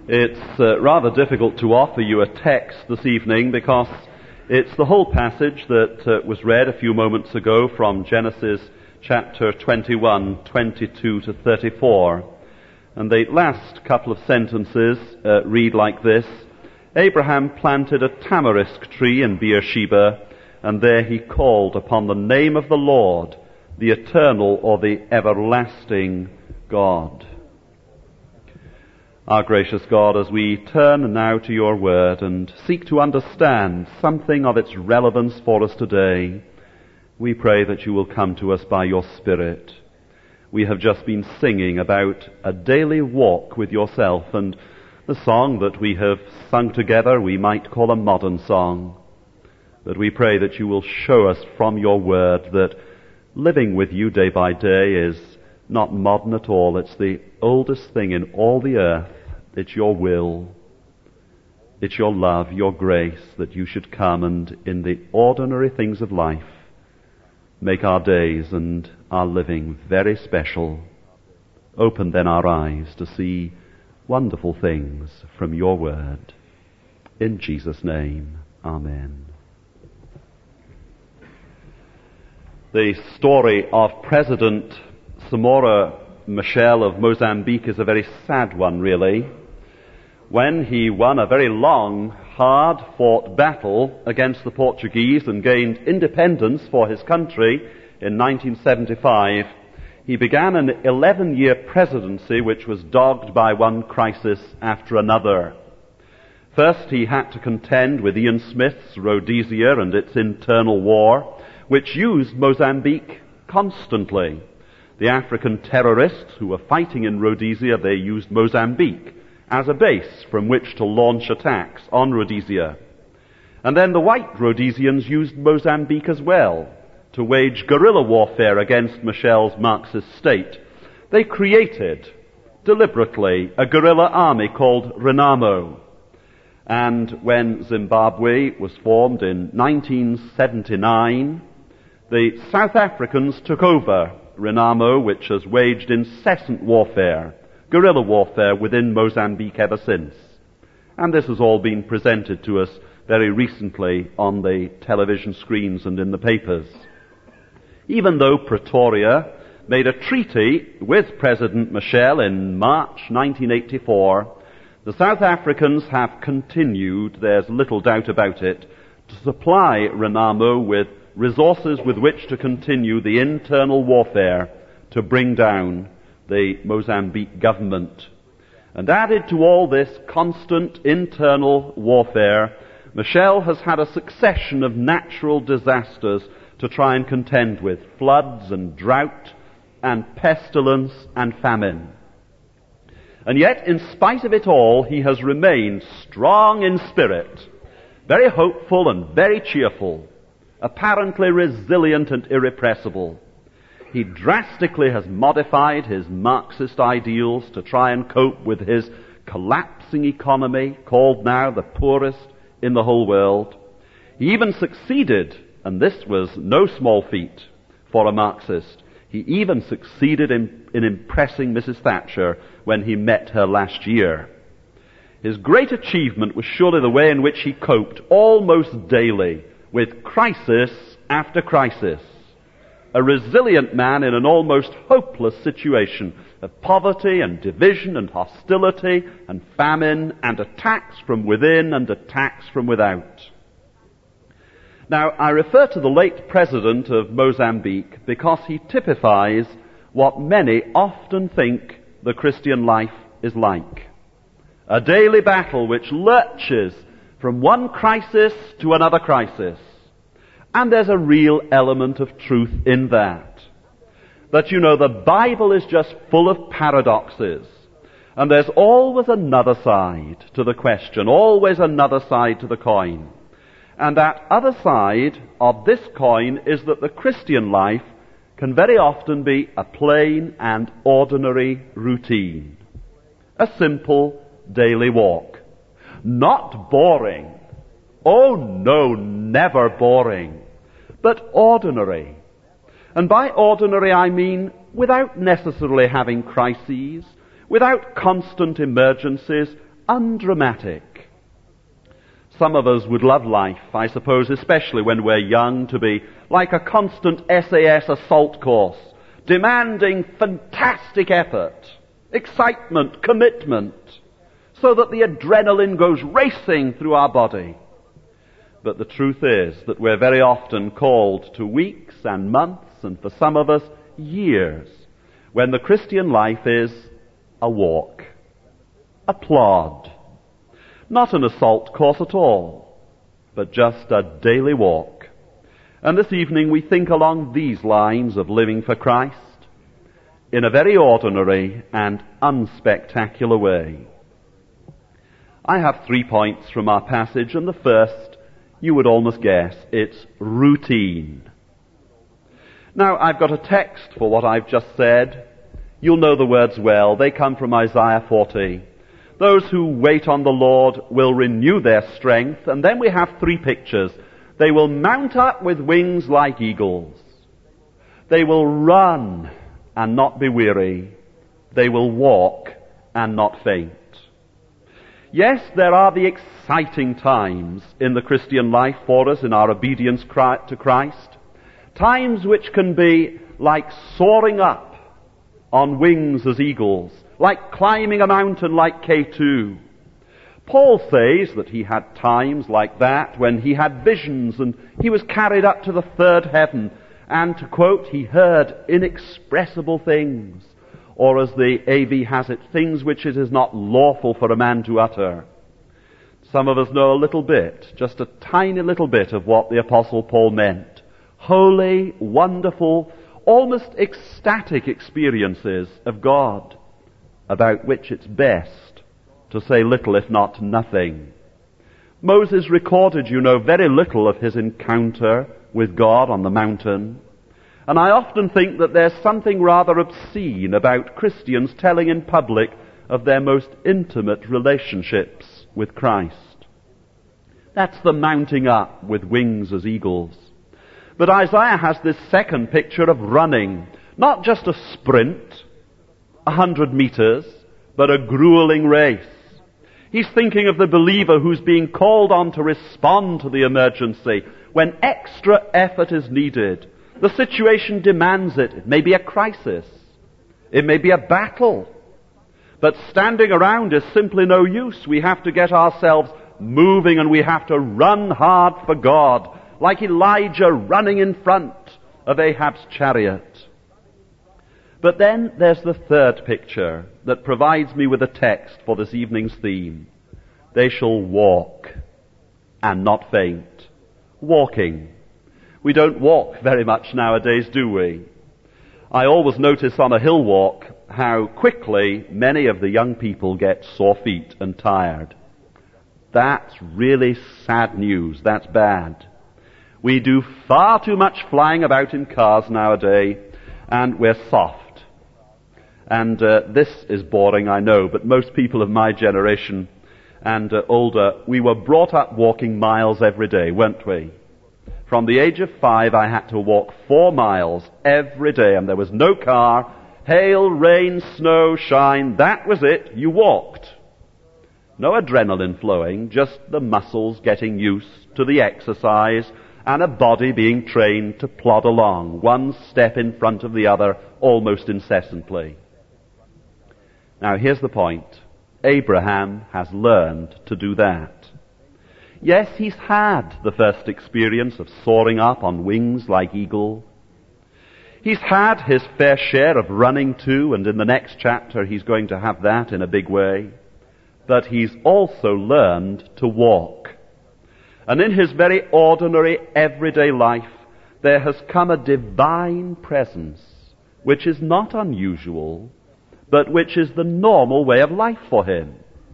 It's rather difficult to offer you a text this evening because it's the whole passage that was read a few moments ago from Genesis chapter 21, 22 to 34. And the last couple of sentences read like this: Abraham planted a tamarisk tree in Beersheba, and there he called upon the name of the Lord, the eternal or the everlasting God. Our gracious God, as we turn now to your word and seek to understand something of its relevance for us today, we pray that you will come to us by your Spirit. We have just been singing about a daily walk with yourself, and the song that we have sung together we might call a modern song. But we pray that you will show us from your word that living with you day by day is not modern at all. It's the oldest thing in all the earth. It's your will, it's your love, your grace that you should come and in the ordinary things of life make our days and our living very special. Open then our eyes to see wonderful things from your word. In Jesus' name, amen. The story of President Samora Machel of Mozambique is a very sad one, really. When he won a very long, hard-fought battle against the Portuguese and gained independence for his country in 1975, he began an 11-year presidency which was dogged by one crisis after another. First, he had to contend with Ian Smith's Rhodesia and its internal war, which used Mozambique constantly. The African terrorists who were fighting in Rhodesia, they used Mozambique as a base from which to launch attacks on Rhodesia. And then the white Rhodesians used Mozambique as well to wage guerrilla warfare against Machel's Marxist state. They created, deliberately, a guerrilla army called Renamo. And when Zimbabwe was formed in 1979, the South Africans took over Renamo, which has waged incessant warfare, guerrilla warfare within Mozambique ever since. And this has all been presented to us very recently on the television screens and in the papers. Even though Pretoria made a treaty with President Machel in March 1984, the South Africans have continued, there's little doubt about it, to supply Renamo with resources with which to continue the internal warfare to bring down the Mozambique government. And added to all this constant internal warfare, Machel has had a succession of natural disasters to try and contend with: floods and drought and pestilence and famine. And yet, in spite of it all, he has remained strong in spirit, very hopeful and very cheerful, apparently resilient and irrepressible. He drastically has modified his Marxist ideals to try and cope with his collapsing economy, called now the poorest in the whole world. He even succeeded, and this was no small feat for a Marxist, he even succeeded in impressing Mrs. Thatcher when he met her last year. His great achievement was surely the way in which he coped almost daily with crisis after crisis. A resilient man in an almost hopeless situation of poverty and division and hostility and famine and attacks from within and attacks from without. Now, I refer to the late president of Mozambique because he typifies what many often think the Christian life is like. A daily battle which lurches from one crisis to another crisis. And there's a real element of truth in that. That, you know, the Bible is just full of paradoxes. And there's always another side to the question, always another side to the coin. And that other side of this coin is that the Christian life can very often be a plain and ordinary routine. A simple daily walk. Not boring. Oh no, never boring, but ordinary. And by ordinary I mean without necessarily having crises, without constant emergencies, undramatic. Some of us would love life, I suppose, especially when we're young, to be like a constant SAS assault course, demanding fantastic effort, excitement, commitment, so that the adrenaline goes racing through our body. But the truth is that we're very often called to weeks and months, and for some of us, years, when the Christian life is a walk, a plod, not an assault course at all, but just a daily walk. And this evening we think along these lines of living for Christ in a very ordinary and unspectacular way. I have 3 points from our passage, and the first, you would almost guess, it's routine. Now, I've got a text for what I've just said. You'll know the words well. They come from Isaiah 40. Those who wait on the Lord will renew their strength. And then we have 3 pictures. They will mount up with wings like eagles. They will run and not be weary. They will walk and not faint. Yes, there are the exciting times in the Christian life for us in our obedience to Christ. Times which can be like soaring up on wings as eagles, like climbing a mountain like K2. Paul says that he had times like that when he had visions and he was carried up to the 3rd heaven, and to quote, he heard inexpressible things, or as the AV has it, things which it is not lawful for a man to utter. Some of us know a little bit, just a tiny little bit of what the Apostle Paul meant. Holy, wonderful, almost ecstatic experiences of God, about which it's best to say little, if not nothing. Moses recorded, you know, very little of his encounter with God on the mountain. And I often think that there's something rather obscene about Christians telling in public of their most intimate relationships with Christ. That's the mounting up with wings as eagles. But Isaiah has this second picture of running, not just a sprint, 100 meters, but a grueling race. He's thinking of the believer who's being called on to respond to the emergency when extra effort is needed. The situation demands it. It may be a crisis. It may be a battle. But standing around is simply no use. We have to get ourselves moving, and we have to run hard for God, like Elijah running in front of Ahab's chariot. But then there's the third picture that provides me with a text for this evening's theme. They shall walk and not faint. Walking. We don't walk very much nowadays, do we? I always notice on a hill walk how quickly many of the young people get sore feet and tired. That's really sad news. That's bad. We do far too much flying about in cars nowadays, and we're soft. And this is boring, I know, but most people of my generation and older, we were brought up walking miles every day, weren't we? From the age of 5, I had to walk 4 miles every day, and there was no car. Hail, rain, snow, shine, that was it. You walked. No adrenaline flowing, just the muscles getting used to the exercise and a body being trained to plod along, one step in front of the other, almost incessantly. Now here's the point. Abraham has learned to do that. Yes, he's had the first experience of soaring up on wings like eagle. He's had his fair share of running too, and in the next chapter he's going to have that in a big way. But he's also learned to walk. And in his very ordinary, everyday life, there has come a divine presence, which is not unusual, but which is the normal way of life for him.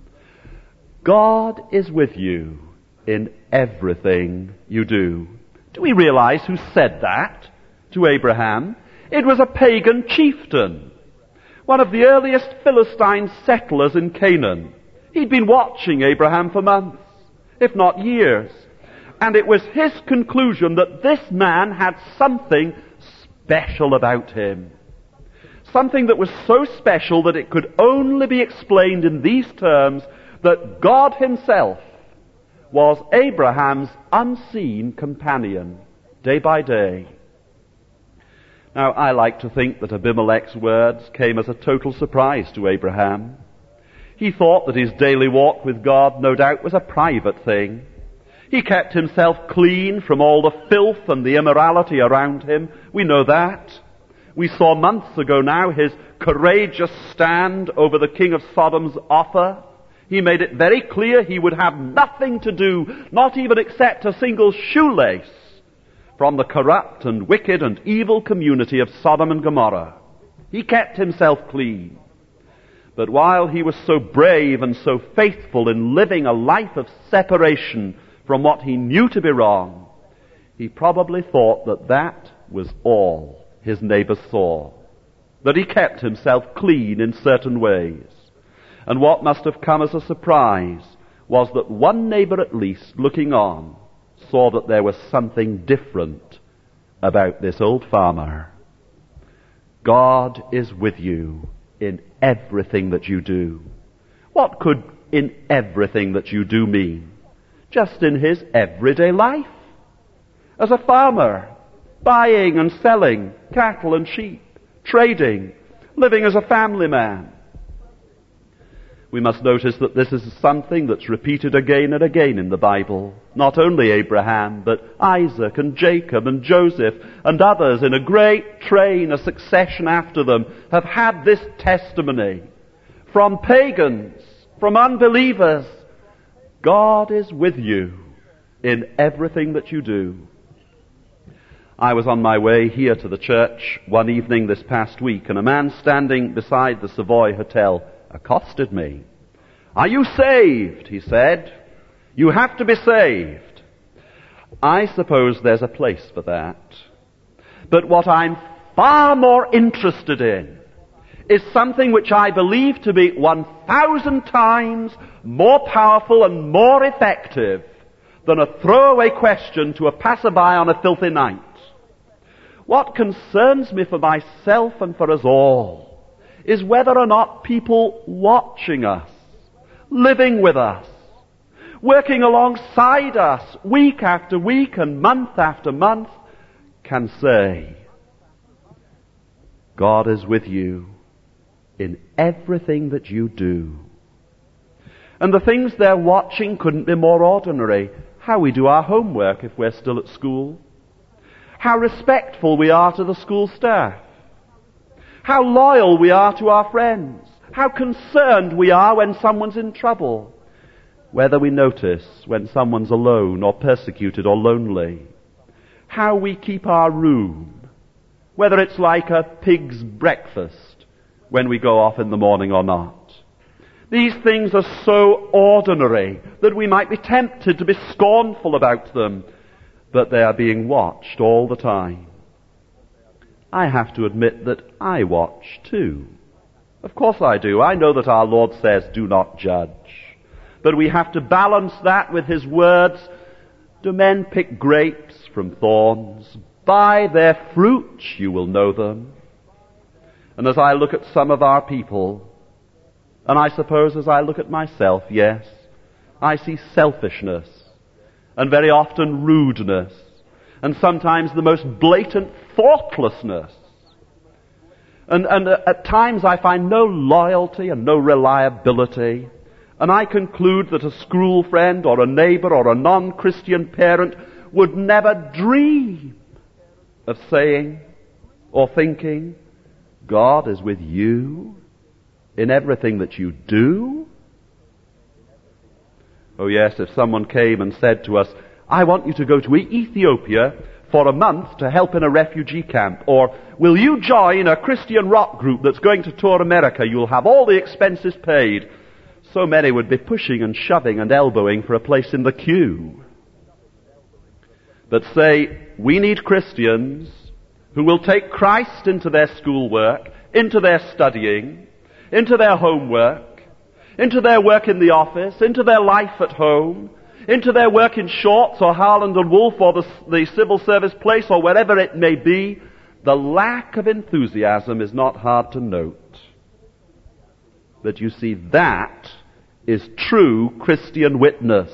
God is with you in everything you do. Do we realize who said that to Abraham? It was a pagan chieftain, one of the earliest Philistine settlers in Canaan. He'd been watching Abraham for months, if not years. And it was his conclusion that this man had something special about him. Something that was so special that it could only be explained in these terms, that God himself was Abraham's unseen companion day by day. Now, I like to think that Abimelech's words came as a total surprise to Abraham. He thought that his daily walk with God, no doubt, was a private thing. He kept himself clean from all the filth and the immorality around him. We know that. We saw months ago now his courageous stand over the king of Sodom's offer. He made it very clear he would have nothing to do, not even accept a single shoelace, from the corrupt and wicked and evil community of Sodom and Gomorrah. He kept himself clean. But while he was so brave and so faithful in living a life of separation from what he knew to be wrong, he probably thought that that was all his neighbors saw, that he kept himself clean in certain ways. And what must have come as a surprise was that one neighbor at least, looking on, saw that there was something different about this old farmer. God is with you in everything that you do. What could in everything that you do mean? Just in his everyday life. As a farmer, buying and selling cattle and sheep, trading, living as a family man. We must notice that this is something that's repeated again and again in the Bible. Not only Abraham, but Isaac and Jacob and Joseph and others in a great train, a succession after them, have had this testimony from pagans, from unbelievers. God is with you in everything that you do. I was on my way here to the church one evening this past week, and a man standing beside the Savoy Hotel accosted me. "Are you saved?" he said. "You have to be saved." I suppose there's a place for that. But what I'm far more interested in is something which I believe to be 1,000 times more powerful and more effective than a throwaway question to a passerby on a filthy night. What concerns me for myself and for us all is whether or not people watching us, living with us, working alongside us week after week and month after month, can say, God is with you in everything that you do. And the things they're watching couldn't be more ordinary. How we do our homework if we're still at school. How respectful we are to the school staff. How loyal we are to our friends. How concerned we are when someone's in trouble. Whether we notice when someone's alone or persecuted or lonely. How we keep our room. Whether it's like a pig's breakfast when we go off in the morning or not. These things are so ordinary that we might be tempted to be scornful about them, but they are being watched all the time. I have to admit that I watch too. Of course I do. I know that our Lord says, do not judge. But we have to balance that with his words, do men pick grapes from thorns? By their fruit you will know them. And as I look at some of our people, and I suppose as I look at myself, yes, I see selfishness, and very often rudeness, and sometimes the most blatant thoughtlessness. And at times I find no loyalty and no reliability, and I conclude that a school friend or a neighbor or a non-Christian parent would never dream of saying or thinking, God is with you in everything that you do. Oh yes, if someone came and said to us, I want you to go to Ethiopia for a month to help in a refugee camp, or will you join a Christian rock group that's going to tour America? You'll have all the expenses paid. So many would be pushing and shoving and elbowing for a place in the queue. But say, we need Christians who will take Christ into their schoolwork, into their studying, into their homework, into their work in the office, into their life at home, into their work in Shorts or Harland and Wolff or the civil service place or wherever it may be. The lack of enthusiasm is not hard to note. But you see, that is true Christian witness.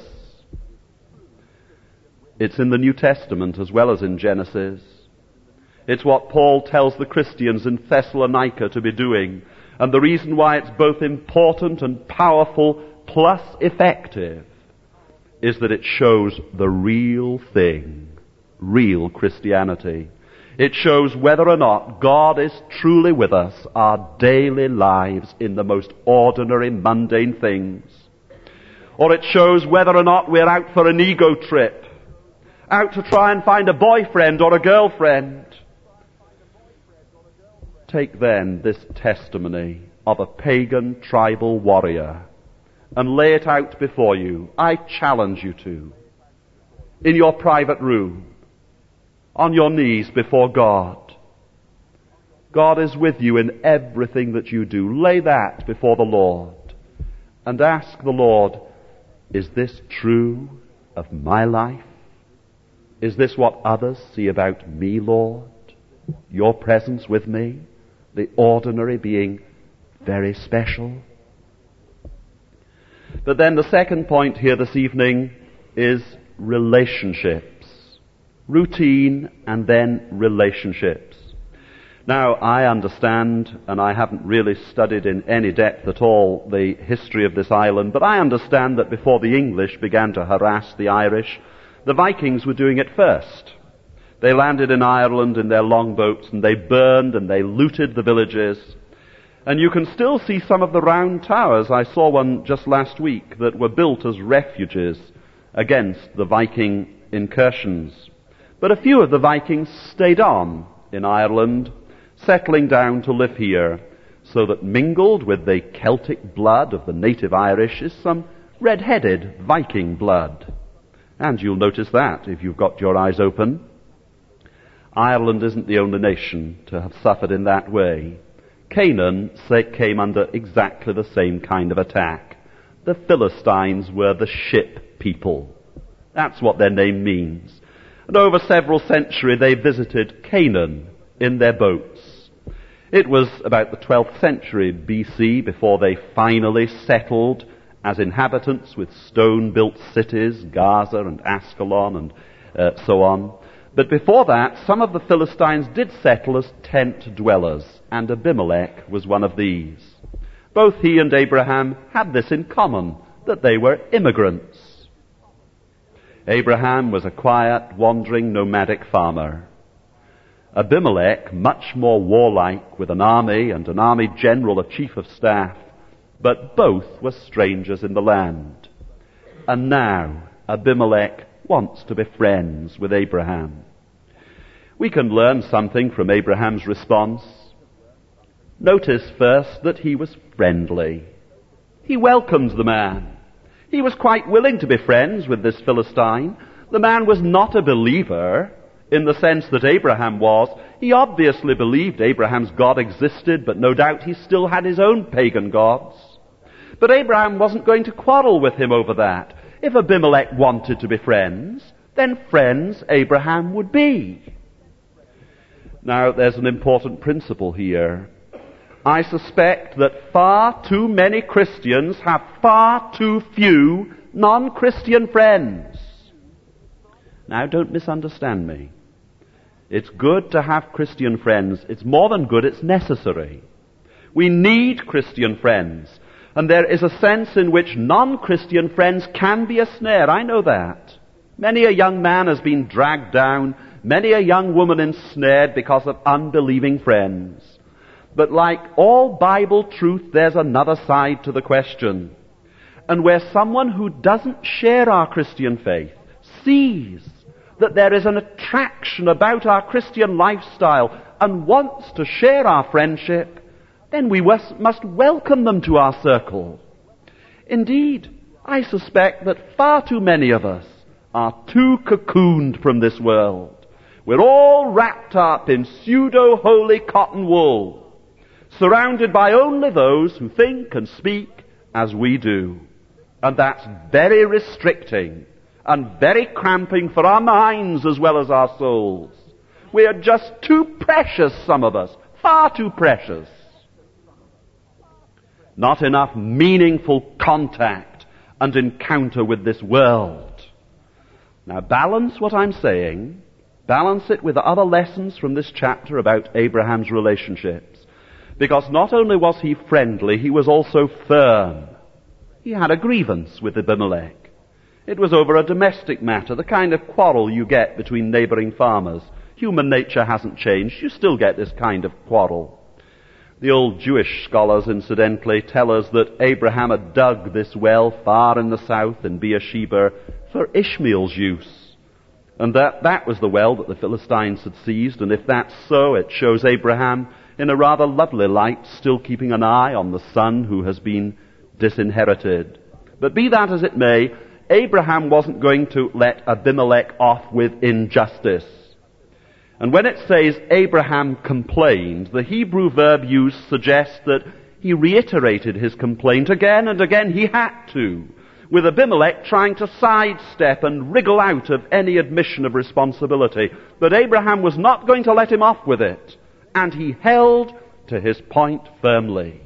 It's in the New Testament as well as in Genesis. It's what Paul tells the Christians in Thessalonica to be doing. And the reason why it's both important and powerful plus effective is that it shows the real thing, real Christianity. It shows whether or not God is truly with us, our daily lives in the most ordinary, mundane things. Or it shows whether or not we're out for an ego trip, out to try and find a boyfriend or a girlfriend. Take then this testimony of a pagan tribal warrior and lay it out before you. I challenge you to, in your private room, on your knees before God. God is with you in everything that you do. Lay that before the Lord and ask the Lord, is this true of my life? Is this what others see about me, Lord? Your presence with me, the ordinary being very special. But then the second point here this evening is relationships. Routine and then relationships. Now, I understand, and I haven't really studied in any depth at all the history of this island, but I understand that before the English began to harass the Irish, the Vikings were doing it first. They landed in Ireland in their longboats, and they burned and they looted the villages. And you can still see some of the round towers. I saw one just last week that were built as refuges against the Viking incursions. But a few of the Vikings stayed on in Ireland, settling down to live here, so that mingled with the Celtic blood of the native Irish is some red-headed Viking blood. And you'll notice that if you've got your eyes open. Ireland isn't the only nation to have suffered in that way. Canaan came under exactly the same kind of attack. The Philistines were the ship people. That's what their name means. And over several centuries they visited Canaan in their boats. It was about the 12th century BC before they finally settled as inhabitants with stone-built cities, Gaza and Ascalon and so on. But before that, some of the Philistines did settle as tent dwellers, and Abimelech was one of these. Both he and Abraham had this in common, that they were immigrants. Abraham was a quiet, wandering, nomadic farmer. Abimelech, much more warlike, with an army and an army general, a chief of staff, but both were strangers in the land. And now Abimelech wants to be friends with Abraham. We can learn something from Abraham's response. Notice first that he was friendly. He welcomed the man. He was quite willing to be friends with this Philistine. The man was not a believer in the sense that Abraham was. He obviously believed Abraham's God existed, but no doubt he still had his own pagan gods. But Abraham wasn't going to quarrel with him over that. If Abimelech wanted to be friends, then friends Abraham would be. Now, there's an important principle here. I suspect that far too many Christians have far too few non-Christian friends. Now, don't misunderstand me. It's good to have Christian friends. It's more than good, it's necessary. We need Christian friends. And there is a sense in which non-Christian friends can be a snare. I know that. Many a young man has been dragged down, many a young woman ensnared because of unbelieving friends. But like all Bible truth, there's another side to the question. And where someone who doesn't share our Christian faith sees that there is an attraction about our Christian lifestyle and wants to share our friendship, then we must welcome them to our circle. Indeed, I suspect that far too many of us are too cocooned from this world. We're all wrapped up in pseudo-holy cotton wool, surrounded by only those who think and speak as we do. And that's very restricting and very cramping for our minds as well as our souls. We are just too precious, some of us, far too precious. not enough meaningful contact and encounter with this world. Now balance what I'm saying, balance it with other lessons from this chapter about Abraham's relationships. Because not only was he friendly, he was also firm. He had a grievance with Abimelech. It was over a domestic matter, the kind of quarrel you get between neighboring farmers. Human nature hasn't changed. You still get this kind of quarrel. The old Jewish scholars, incidentally, tell us that Abraham had dug this well far in the south in Beersheba for Ishmael's use. And that was the well that the Philistines had seized. And if that's so, it shows Abraham in a rather lovely light, still keeping an eye on the son who has been disinherited. But be that as it may, Abraham wasn't going to let Abimelech off with injustice. And when it says Abraham complained, the Hebrew verb used suggests that he reiterated his complaint again and again. He had to, with Abimelech trying to sidestep and wriggle out of any admission of responsibility. But Abraham was not going to let him off with it, and he held to his point firmly.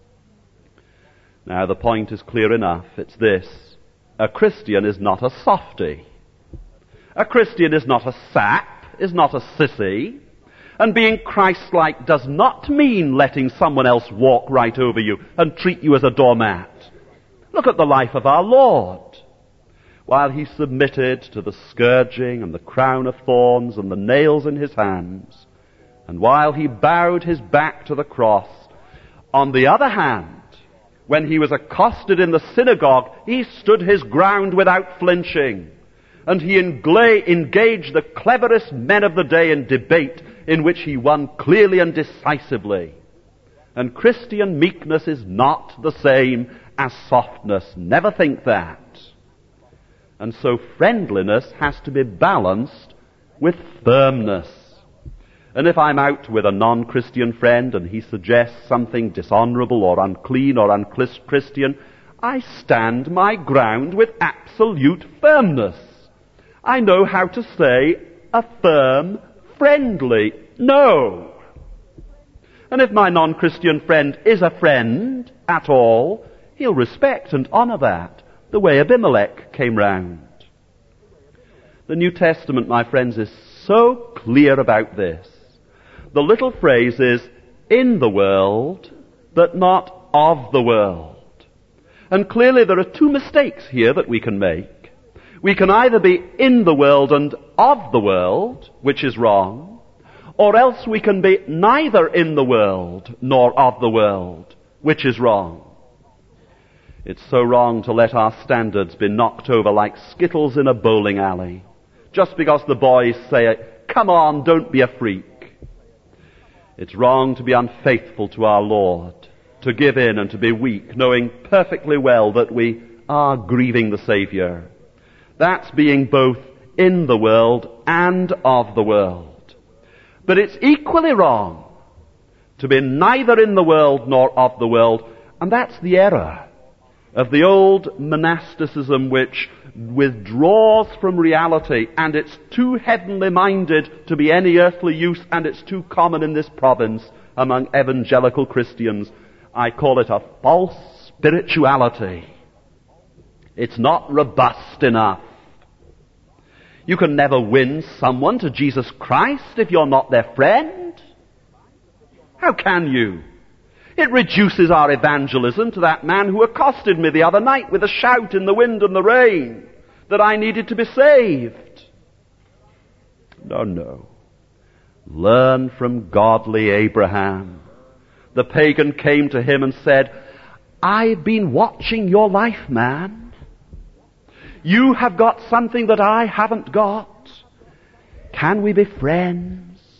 Now the point is clear enough. It's this: a Christian is not a softy. A Christian is not a sap, is not a sissy. And being Christ-like does not mean letting someone else walk right over you and treat you as a doormat. Look at the life of our Lord. While he submitted to the scourging and the crown of thorns and the nails in his hands, and while he bowed his back to the cross, on the other hand, when he was accosted in the synagogue, he stood his ground without flinching. And he engaged the cleverest men of the day in debate, in which he won clearly and decisively. And Christian meekness is not the same as softness. Never think that. And so friendliness has to be balanced with firmness. And if I'm out with a non-Christian friend and he suggests something dishonorable or unclean or unchristian, I stand my ground with absolute firmness. I know how to say a firm, friendly no. And if my non-Christian friend is a friend at all, he'll respect and honor that, the way Abimelech came round. The New Testament, my friends, is so clear about this. The little phrase is, in the world, but not of the world. And clearly there are two mistakes here that we can make. We can either be in the world and of the world, which is wrong, or else we can be neither in the world nor of the world, which is wrong. It's so wrong to let our standards be knocked over like skittles in a bowling alley, just because the boys say, come on, don't be a freak. It's wrong to be unfaithful to our Lord, to give in and to be weak, knowing perfectly well that we are grieving the Savior. That's being both in the world and of the world. But it's equally wrong to be neither in the world nor of the world, and that's the error of the old monasticism which withdraws from reality, and it's too heavenly minded to be any earthly use, and it's too common in this province among evangelical Christians. I call it a false spirituality. It's not robust enough. You can never win someone to Jesus Christ if you're not their friend. How can you? It reduces our evangelism to that man who accosted me the other night with a shout in the wind and the rain that I needed to be saved. No. Learn from godly Abraham. The pagan came to him and said, I've been watching your life, man. You have got something that I haven't got. Can we be friends?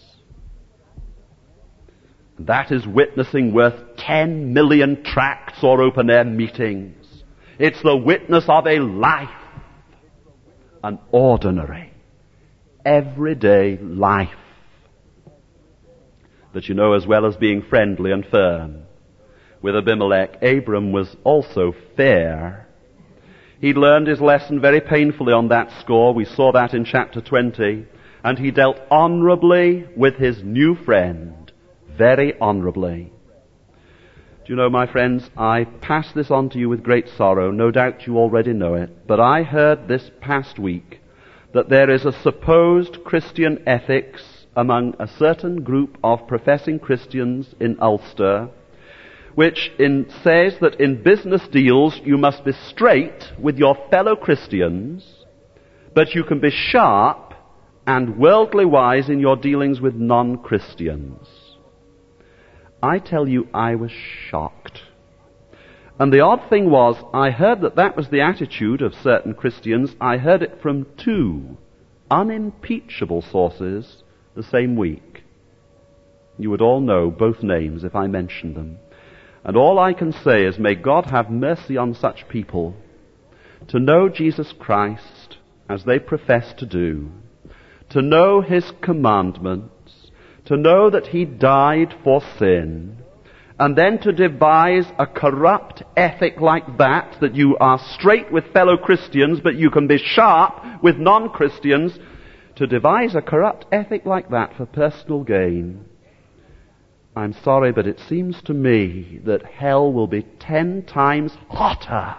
That is witnessing worth 10 million tracts or open-air meetings. It's the witness of a life, an ordinary, everyday life that you know as well as being friendly and firm. With Abimelech, Abram was also fair. He'd learned his lesson very painfully on that score. We saw that in chapter 20. And he dealt honorably with his new friend. Very honorably. Do you know, my friends, I pass this on to you with great sorrow. No doubt you already know it. But I heard this past week that there is a supposed Christian ethics among a certain group of professing Christians in Ulster, which says that in business deals you must be straight with your fellow Christians, but you can be sharp and worldly wise in your dealings with non-Christians. I tell you, I was shocked. And the odd thing was, I heard that was the attitude of certain Christians. I heard it from two unimpeachable sources the same week. You would all know both names if I mentioned them. And all I can say is, may God have mercy on such people to know Jesus Christ as they profess to do, to know His commandments, to know that He died for sin, and then to devise a corrupt ethic like that you are straight with fellow Christians, but you can be sharp with non-Christians, to devise a corrupt ethic like that for personal gain. I'm sorry, but it seems to me that hell will be 10 times hotter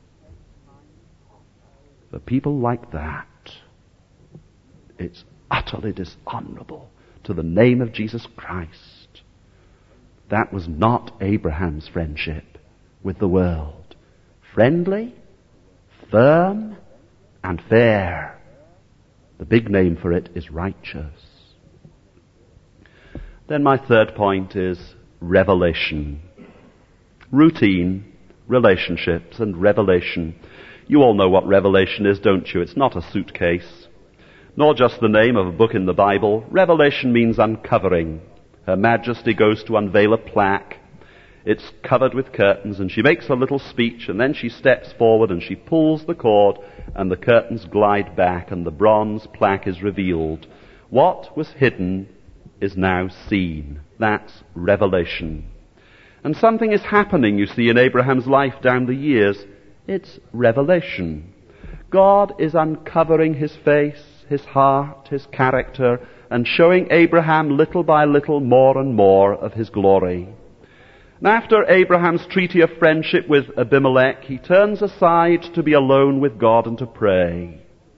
for people like that. It's utterly dishonorable to the name of Jesus Christ. That was not Abraham's friendship with the world. Friendly, firm, and fair. The big name for it is righteous. Then my third point is revelation. Routine, relationships, and revelation. You all know what revelation is, don't you? It's not a suitcase, nor just the name of a book in the Bible. Revelation means uncovering. Her Majesty goes to unveil a plaque. It's covered with curtains, and she makes a little speech, and then she steps forward and she pulls the cord, and the curtains glide back, and the bronze plaque is revealed. What was hidden is now seen. That's revelation. And something is happening, you see, in Abraham's life down the years. It's revelation. God is uncovering His face, His heart, His character, and showing Abraham little by little more and more of His glory. And after Abraham's treaty of friendship with Abimelech, he turns aside to be alone with God and to pray.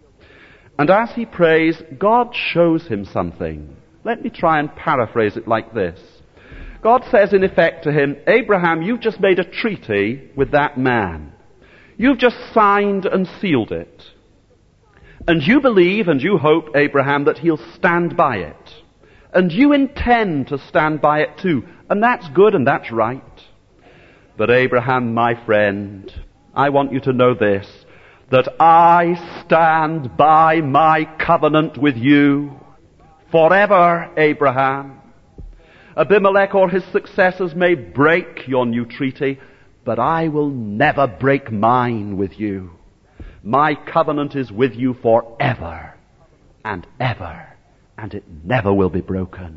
And as he prays, God shows him something. Let me try and paraphrase it like this. God says in effect to him, Abraham, you've just made a treaty with that man. You've just signed and sealed it. And you believe and you hope, Abraham, that he'll stand by it. And you intend to stand by it too. And that's good and that's right. But Abraham, my friend, I want you to know this, that I stand by my covenant with you forever, Abraham. Abimelech or his successors may break your new treaty, but I will never break mine with you. My covenant is with you forever and ever, and it never will be broken.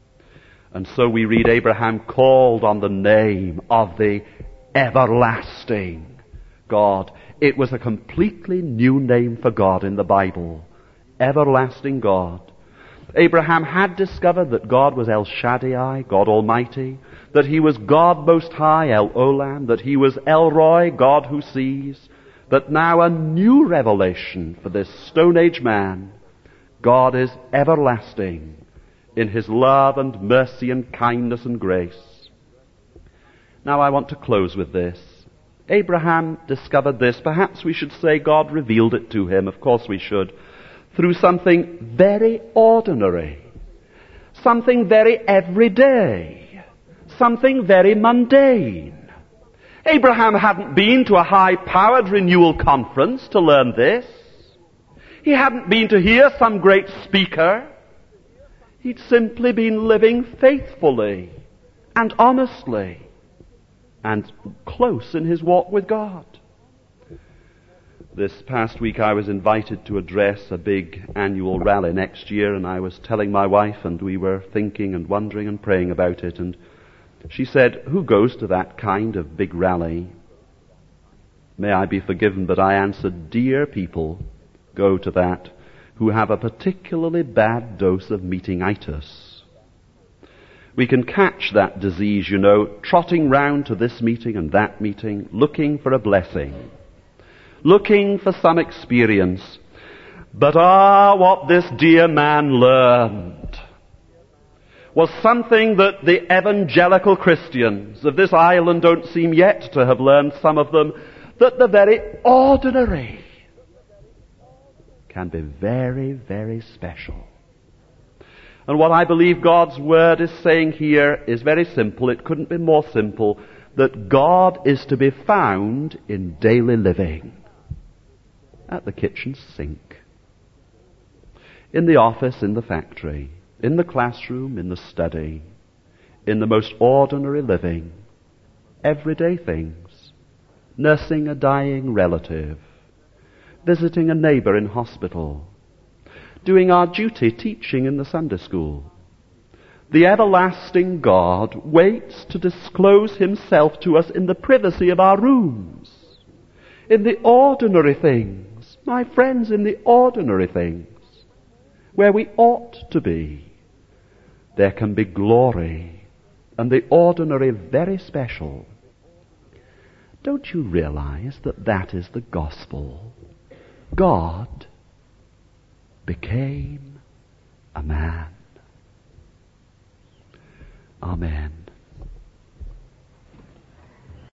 And so we read Abraham called on the name of the everlasting God. It was a completely new name for God in the Bible. Everlasting God. Abraham had discovered that God was El Shaddai, God Almighty, that He was God Most High, El Olam, that He was El Roi, God who sees, but now a new revelation for this Stone Age man. God is everlasting in His love and mercy and kindness and grace. Now I want to close with this. Abraham discovered this. Perhaps we should say God revealed it to him. Of course we should. Through something very ordinary. Something very everyday. Something very mundane. Abraham hadn't been to a high-powered renewal conference to learn this. He hadn't been to hear some great speaker. He'd simply been living faithfully and honestly and close in his walk with God. This past week I was invited to address a big annual rally next year, and I was telling my wife, and we were thinking and wondering and praying about it, and she said, who goes to that kind of big rally? May I be forgiven, but I answered, dear people go to that who have a particularly bad dose of meetingitis. We can catch that disease, you know, trotting round to this meeting and that meeting, looking for a blessing, looking for some experience. But what this dear man learned was something that the evangelical Christians of this island don't seem yet to have learned, some of them, that the very ordinary can be very, very special. And what I believe God's Word is saying here is very simple. It couldn't be more simple, that God is to be found in daily living. At the kitchen sink, in the office, in the factory, in the classroom, in the study, in the most ordinary living, everyday things, nursing a dying relative, visiting a neighbor in hospital, doing our duty teaching in the Sunday school. The everlasting God waits to disclose himself to us in the privacy of our rooms, in the ordinary things, my friends, in the ordinary things, where we ought to be. There can be glory, and the ordinary very special. Don't you realize that that is the gospel? God became a man. Amen.